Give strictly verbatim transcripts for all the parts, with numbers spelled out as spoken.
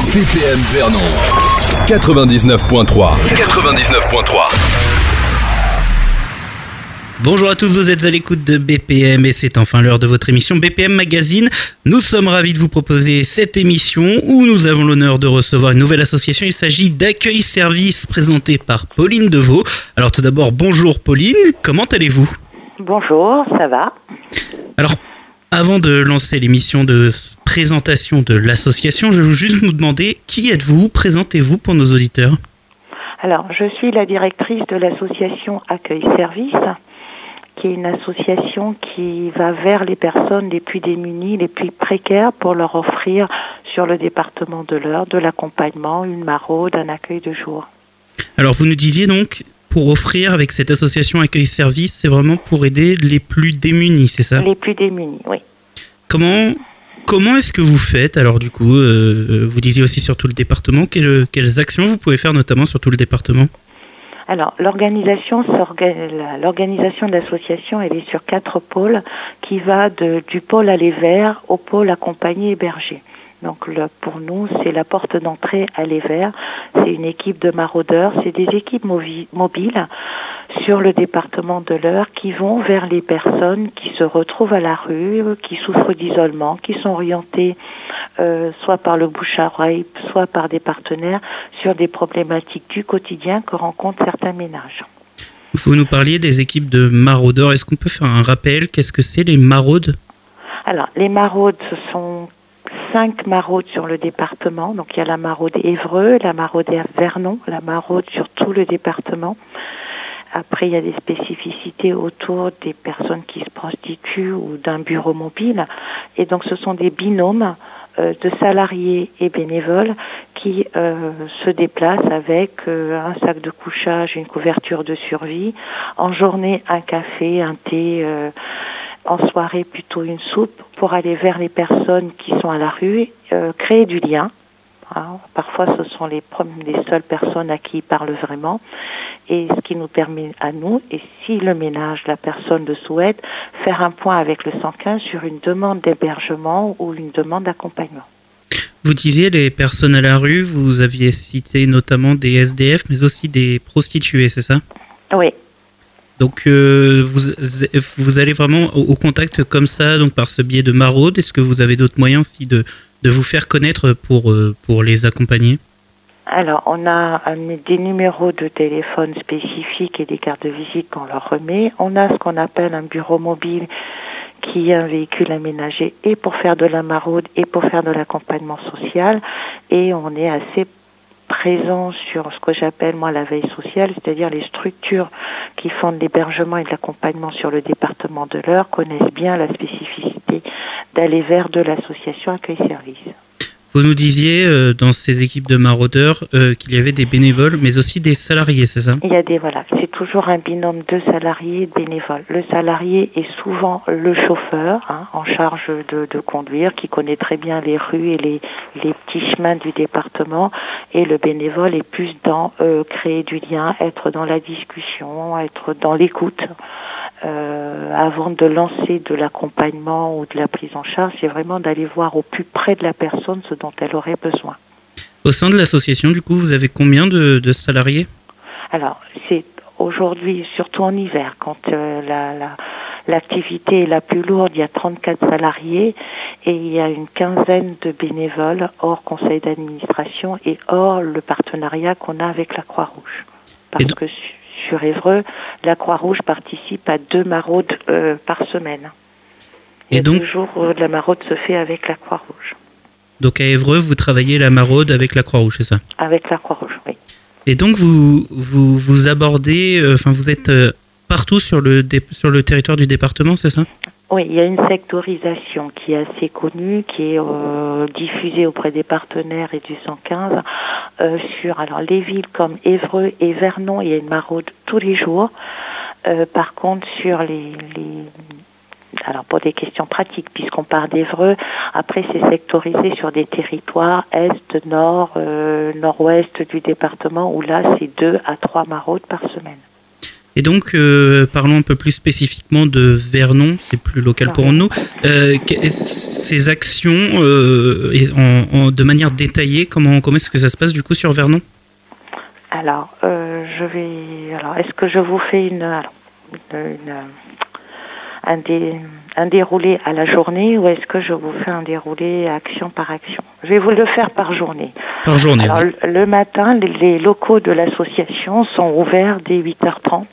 B P M Vernon quatre-vingt-dix-neuf point trois. quatre-vingt-dix-neuf point trois. Bonjour à tous, vous êtes à l'écoute de B P M et c'est enfin l'heure de votre émission B P M Magazine. Nous sommes ravis de vous proposer cette émission où nous avons l'honneur de recevoir une nouvelle association. Il s'agit d'Accueil Service présentée par Pauline Deveau. Alors tout d'abord, bonjour Pauline, comment allez-vous ? Bonjour, ça va. Alors, avant de lancer l'émission de présentation de l'association, je vais juste vous demander qui êtes-vous ? Présentez-vous pour nos auditeurs. Alors, je suis la directrice de l'association Accueil Service, qui est une association qui va vers les personnes les plus démunies, les plus précaires, pour leur offrir sur le département de l'Eure de l'accompagnement, une maraude, un accueil de jour. Alors, vous nous disiez donc, pour offrir avec cette association Accueil Service, c'est vraiment pour aider les plus démunis, c'est ça ? Les plus démunis, oui. Comment, comment est-ce que vous faites ? Alors du coup, euh, vous disiez aussi sur tout le département, quelles, quelles actions vous pouvez faire notamment sur tout le département ? Alors, l'organisation, l'organisation de l'association, elle est sur quatre pôles, qui va de, du pôle aller vers au pôle accompagné hébergé. Donc le, pour nous, c'est la porte d'entrée aller vers. C'est une équipe de maraudeurs, c'est des équipes movi- mobiles sur le département de l'Eure qui vont vers les personnes qui se retrouvent à la rue, qui souffrent d'isolement, qui sont orientées euh, soit par le bouche à oreille, soit par des partenaires sur des problématiques du quotidien que rencontrent certains ménages. Vous nous parliez des équipes de maraudeurs. Est-ce qu'on peut faire un rappel ? Qu'est-ce que c'est les maraudes ? Alors, les maraudes, ce sont cinq maraudes sur le département. Donc, il y a la maraude Évreux, la maraude Vernon, la maraude sur tout le département. Après, il y a des spécificités autour des personnes qui se prostituent ou d'un bureau mobile. Et donc, ce sont des binômes euh, de salariés et bénévoles qui euh, se déplacent avec euh, un sac de couchage, une couverture de survie. En journée, un café, un thé, euh, en soirée, plutôt une soupe, pour aller vers les personnes qui sont à la rue, euh, créer du lien. Hein, parfois, ce sont les, les seules personnes à qui ils parlent vraiment, et ce qui nous permet à nous, et si le ménage, la personne le souhaite, faire un point avec le cent quinze sur une demande d'hébergement ou une demande d'accompagnement. Vous disiez les personnes à la rue, vous aviez cité notamment des S D F, mais aussi des prostituées, c'est ça ? Oui. Donc, euh, vous, vous allez vraiment au, au contact comme ça, donc par ce biais de maraude. Est-ce que vous avez d'autres moyens aussi de, de vous faire connaître pour, pour les accompagner ? Alors, on a un, des numéros de téléphone spécifiques et des cartes de visite qu'on leur remet. On a ce qu'on appelle un bureau mobile qui est un véhicule aménagé et pour faire de la maraude et pour faire de l'accompagnement social. Et on est assez présent sur ce que j'appelle moi la veille sociale, c'est-à-dire les structures qui font de l'hébergement et de l'accompagnement sur le département de l'Eure connaissent bien la spécificité d'aller vers de l'association Accueil Service. Vous nous disiez euh, dans ces équipes de maraudeurs euh, qu'il y avait des bénévoles, mais aussi des salariés, c'est ça ? Il y a des voilà, c'est toujours un binôme de salariés et de bénévoles. Le salarié est souvent le chauffeur, hein, en charge de, de conduire, qui connaît très bien les rues et les, les petits chemins du département, et le bénévole est plus dans euh, créer du lien, être dans la discussion, être dans l'écoute. Euh, avant de lancer de l'accompagnement ou de la prise en charge, c'est vraiment d'aller voir au plus près de la personne ce dont elle aurait besoin. Au sein de l'association, du coup, vous avez combien de, de salariés ? Alors, c'est aujourd'hui, surtout en hiver, quand euh, la, la, l'activité est la plus lourde, il y a trente-quatre salariés et il y a une quinzaine de bénévoles hors conseil d'administration et hors le partenariat qu'on a avec la Croix-Rouge. Parce que sur Évreux, la Croix-Rouge participe à deux maraudes euh, par semaine. Et, et donc, deux jours où la maraude se fait avec la Croix-Rouge. Donc à Évreux, vous travaillez la maraude avec la Croix-Rouge, c'est ça ? Avec la Croix-Rouge, oui. Et donc vous vous, vous abordez, enfin euh, vous êtes euh, partout sur le, dé, sur le territoire du département, c'est ça ? Oui, il y a une sectorisation qui est assez connue, qui est euh, diffusée auprès des partenaires et du cent quinze euh, sur alors les villes comme Évreux et Vernon, il y a une maraude tous les jours. Euh, par contre, sur les, les alors pour des questions pratiques, puisqu'on part d'Évreux, après c'est sectorisé sur des territoires est, nord, euh, nord-ouest du département, où là c'est deux à trois maraudes par semaine. Et donc, euh, parlons un peu plus spécifiquement de Vernon, c'est plus local pour nous. Euh, ces actions, euh, en, en, de manière détaillée, comment, comment est-ce que ça se passe du coup sur Vernon ? Alors, euh, je vais. Alors, est-ce que je vous fais une, alors, une, une un, dé, un déroulé à la journée ou est-ce que je vous fais un déroulé action par action ? Je vais vous le faire par journée. Par journée. Alors, oui. le, le matin, les, les locaux de l'association sont ouverts dès huit heures trente.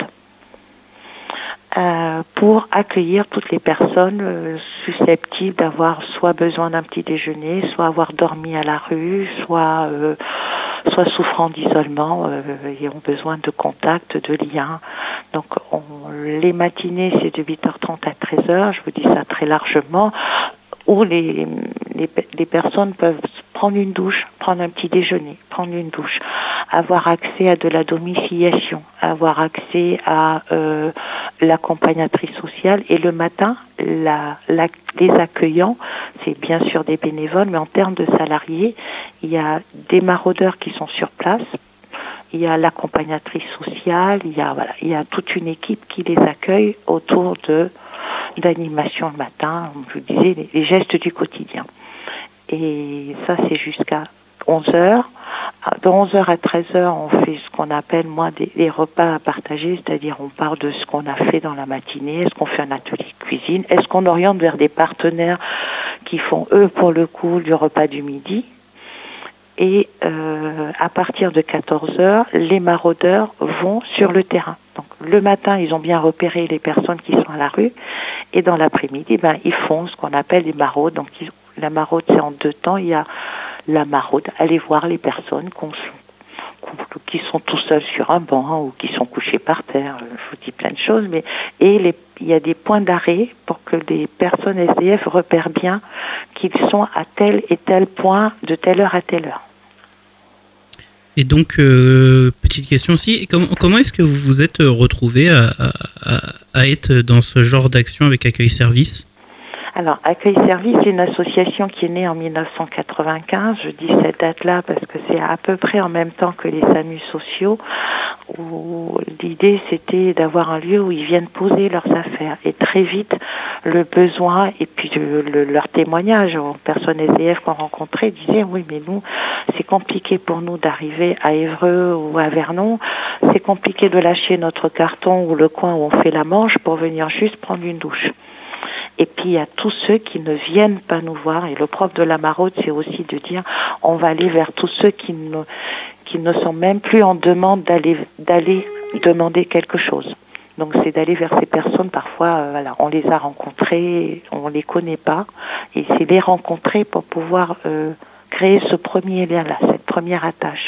Euh, pour accueillir toutes les personnes euh, susceptibles d'avoir soit besoin d'un petit déjeuner, soit avoir dormi à la rue, soit euh, soit souffrant d'isolement euh, et ont besoin de contact, de liens. Donc on, les matinées c'est de huit heures trente à treize heures, je vous dis ça très largement, où les, les, les personnes peuvent prendre une douche, prendre un petit déjeuner, prendre une douche, avoir accès à de la domiciliation, avoir accès à euh, l'accompagnatrice sociale. Et le matin, la, la, les accueillants, c'est bien sûr des bénévoles, mais en termes de salariés, il y a des maraudeurs qui sont sur place, il y a l'accompagnatrice sociale, il y a, voilà, il y a toute une équipe qui les accueille autour de d'animation le matin, je vous disais, les, les gestes du quotidien. Et ça, c'est jusqu'à onze heures. De onze heures à treize heures, on fait ce qu'on appelle, moi, des, des repas à partager, c'est-à-dire on parle de ce qu'on a fait dans la matinée, est-ce qu'on fait un atelier de cuisine, est-ce qu'on oriente vers des partenaires qui font, eux, pour le coup, du repas du midi. Et euh, à partir de quatorze heures, les maraudeurs vont sur le terrain. Donc le matin, ils ont bien repéré les personnes qui sont à la rue, et dans l'après-midi, ben ils font ce qu'on appelle des maraudes. Donc ils, la maraude, c'est en deux temps. Il y a la maraude, aller voir les personnes qu'on, qu'on, qui sont tout seuls sur un banc hein, ou qui sont couchés par terre. Je vous dis plein de choses, mais et les, il y a des points d'arrêt pour que les personnes S D F repèrent bien qu'ils sont à tel et tel point de telle heure à telle heure. Et donc, euh, petite question aussi, comment, comment est-ce que vous vous êtes retrouvé à, à, à être dans ce genre d'action avec Accueil Service ? Alors, Accueil Service, c'est une association qui est née en dix-neuf cent quatre-vingt-quinze. Je dis cette date-là parce que c'est à peu près en même temps que les S A M U sociaux, où l'idée, c'était d'avoir un lieu où ils viennent poser leurs affaires. Et très vite, le besoin, et puis le, le, leur témoignage aux personnes S D F qu'on rencontrait, disaient, oui, mais nous, c'est compliqué pour nous d'arriver à Évreux ou à Vernon. C'est compliqué de lâcher notre carton ou le coin où on fait la manche pour venir juste prendre une douche. Et puis il y a tous ceux qui ne viennent pas nous voir. Et le propre de la maraude, c'est aussi de dire on va aller vers tous ceux qui ne, qui ne sont même plus en demande d'aller, d'aller demander quelque chose. Donc c'est d'aller vers ces personnes, parfois euh, voilà, on les a rencontrées, on les connaît pas. Et c'est les rencontrer pour pouvoir euh, créer ce premier lien-là, cette première attache.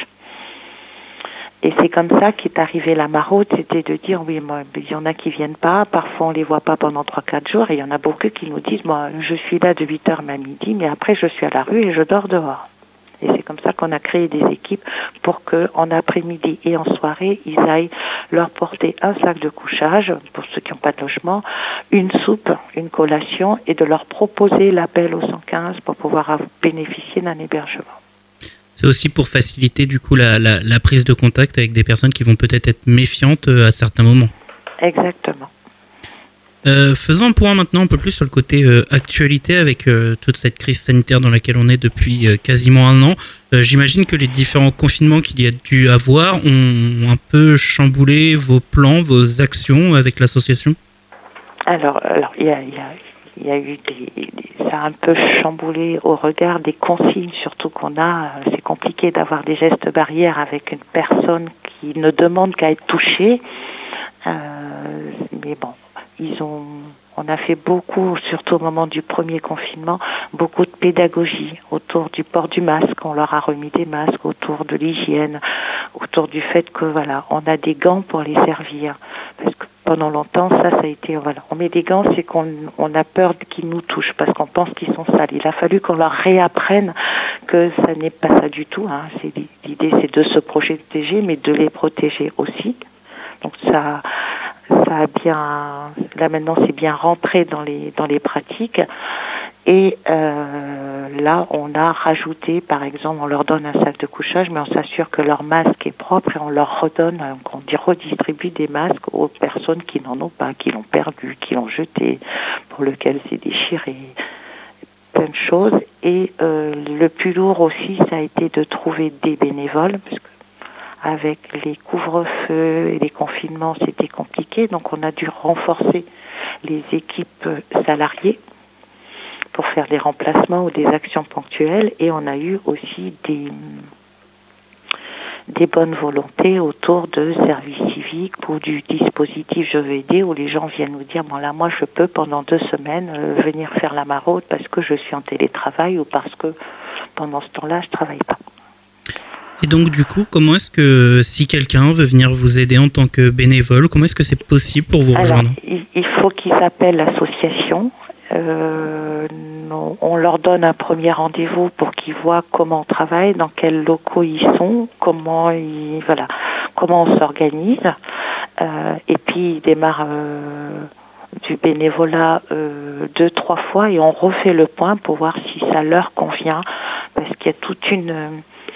Et c'est comme ça qu'est arrivée la maraude, c'était de dire, oui, moi, il y en a qui viennent pas, parfois on les voit pas pendant trois quatre jours, et il y en a beaucoup qui nous disent, moi, je suis là de huit heures à midi, mais après je suis à la rue et je dors dehors. Et c'est comme ça qu'on a créé des équipes pour que, en après-midi et en soirée, ils aillent leur porter un sac de couchage, pour ceux qui n'ont pas de logement, une soupe, une collation, et de leur proposer l'appel au cent quinze pour pouvoir bénéficier d'un hébergement. C'est aussi pour faciliter du coup la, la, la prise de contact avec des personnes qui vont peut-être être méfiantes à certains moments. Exactement. Euh, faisons un point maintenant un peu plus sur le côté euh, actualité avec euh, toute cette crise sanitaire dans laquelle on est depuis euh, quasiment un an. Euh, j'imagine que les différents confinements qu'il y a dû avoir ont un peu chamboulé vos plans, vos actions avec l'association. Alors, alors il y a, il y a Il y a eu des, des, ça a un peu chamboulé au regard des consignes, surtout qu'on a. C'est compliqué d'avoir des gestes barrières avec une personne qui ne demande qu'à être touchée. Euh, mais bon, ils ont, on a fait beaucoup, surtout au moment du premier confinement, beaucoup de pédagogie autour du port du masque. On leur a remis des masques, autour de l'hygiène, autour du fait que voilà, on a des gants pour les servir. Parce que pendant longtemps, ça, ça a été, voilà, on met des gants, c'est qu'on on a peur qu'ils nous touchent parce qu'on pense qu'ils sont sales. Il a fallu qu'on leur réapprenne que ça n'est pas ça du tout. Hein. C'est, l'idée, c'est de se protéger, mais de les protéger aussi. Donc ça, ça a bien, là maintenant, c'est bien rentré dans les dans les pratiques. Et euh, là, on a rajouté, par exemple, on leur donne un sac de couchage, mais on s'assure que leur masque est propre et on leur redonne, on redistribue des masques aux personnes qui n'en ont pas, qui l'ont perdu, qui l'ont jeté, pour lequel c'est déchiré, plein de choses. Et euh, le plus lourd aussi, ça a été de trouver des bénévoles, parce que avec les couvre-feux et les confinements, c'était compliqué, donc on a dû renforcer les équipes salariées pour faire des remplacements ou des actions ponctuelles, et on a eu aussi des des bonnes volontés autour de services civiques ou du dispositif Je veux aider, où les gens viennent nous dire bon là moi je peux pendant deux semaines euh, venir faire la maraude parce que je suis en télétravail ou parce que pendant ce temps-là je travaille pas. Et donc du coup, comment est-ce que si quelqu'un veut venir vous aider en tant que bénévole, comment est-ce que c'est possible pour vous rejoindre? Alors, il, il faut qu'ils appellent l'association. Euh, non, on leur donne un premier rendez-vous pour qu'ils voient comment on travaille, dans quels locaux ils sont, comment ils, voilà, comment on s'organise. Euh, et puis ils démarrent euh, du bénévolat euh, deux, trois fois et on refait le point pour voir si ça leur convient, parce qu'il y a toute une euh,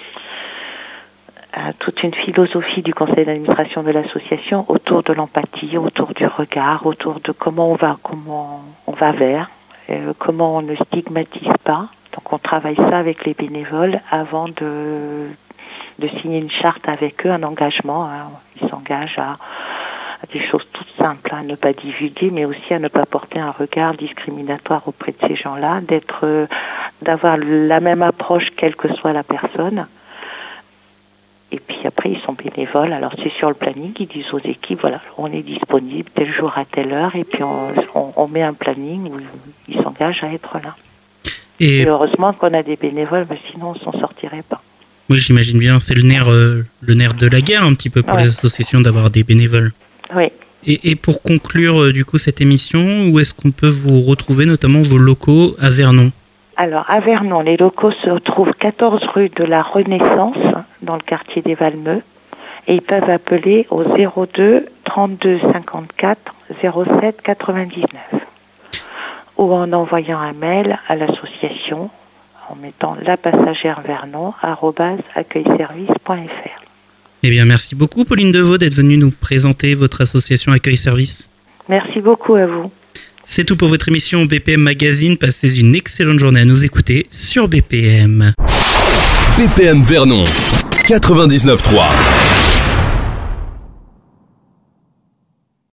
toute une philosophie du conseil d'administration de l'association autour de l'empathie, autour du regard, autour de comment on va, comment on va vers, euh, comment on ne stigmatise pas. Donc on travaille ça avec les bénévoles avant de, de signer une charte avec eux, un engagement. Hein. Ils s'engagent à, à des choses toutes simples, à ne pas divulguer, mais aussi à ne pas porter un regard discriminatoire auprès de ces gens-là, d'être, euh, d'avoir la même approche quelle que soit la personne. Et puis après, ils sont bénévoles. Alors, c'est sur le planning. Ils disent aux équipes, voilà, on est disponible tel jour à telle heure. Et puis, on, on, on met un planning où ils s'engagent à être là. Et, et heureusement qu'on a des bénévoles, parce que sinon, on s'en sortirait pas. Oui, j'imagine bien. C'est le nerf, euh, le nerf de la guerre, un petit peu, pour ouais. les associations, d'avoir des bénévoles. Oui. Et, et pour conclure, euh, du coup, cette émission, où est-ce qu'on peut vous retrouver, notamment vos locaux à Vernon? Alors, à Vernon, les locaux se trouvent quatorze rue de la Renaissance, dans le quartier des Valmeux, et ils peuvent appeler au zéro deux trente-deux cinquante-quatre zéro sept quatre-vingt-dix-neuf ou en envoyant un mail à l'association en mettant la passagère Vernon arobase accueil service point f r. Eh bien, merci beaucoup, Pauline Deveau, d'être venue nous présenter votre association Accueil Service. Merci beaucoup à vous. C'est tout pour votre émission B P M Magazine. Passez une excellente journée à nous écouter sur B P M. B P M Vernon, quatre-vingt-dix-neuf trois.